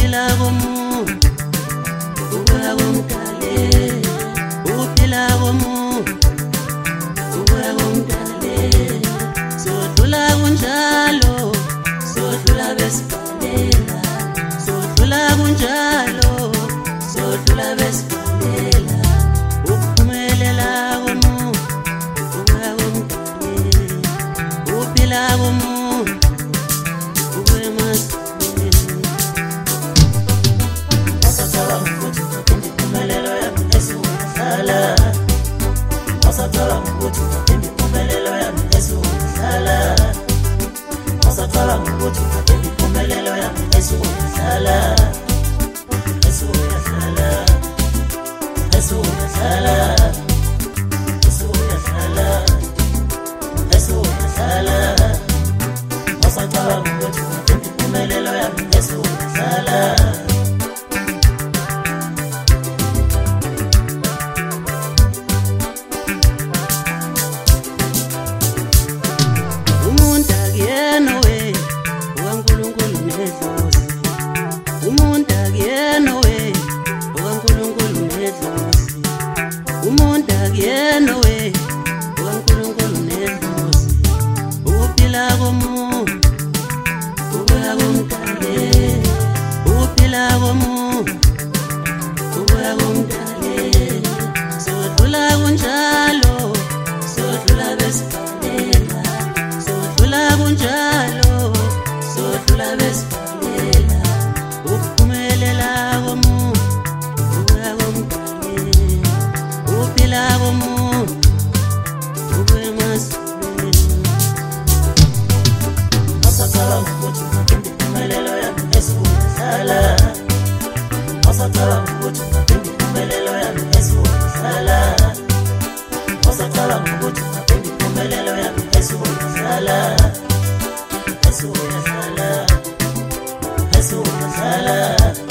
uphila komuntu ubuya komdale uphila komuntu ubuya komdale sodlula kunjalo sodlula besibhalela sodlula kunjalo sodlula besibhalela ukuphumelela komuntu ubuya komdale uphila komuntu ubuya emazulwini wasacabanga ukuthi impumelelo yami esiyodlala wasacabanga ukuthi impumelelo yami esiyodlala wasacabanga ukuthi impumelelo yami esiyodlala esiyodlala esiyodlala esiyodlala esiyodlala wasacabanga ukuthi impumelelo yami esiyodlala umuntu akuyena we ukaNkulunkulu nedlozi umuntu akuyena we ukaNkulunkulu nedlozi umuntu akuyena we ukaNkulunkulu nedlozi ukuphila komuntu ubuya komdale ukuphila komuntu ubuya komdale sodlula kunjalo sodlula besibhalela sodlula kunjalo sodlula besibhalela ukuphumelela komuntu ubuya komdale ukuphila komuntu ubuya emazulwini wasacabanga ukuthi impumelelo yami esiyodlala wasacabanga ukuthi impumelelo yami esiyodlala wasacabanga ukuthi impumelelo yami esiyodlala esiyodlala esiyodlala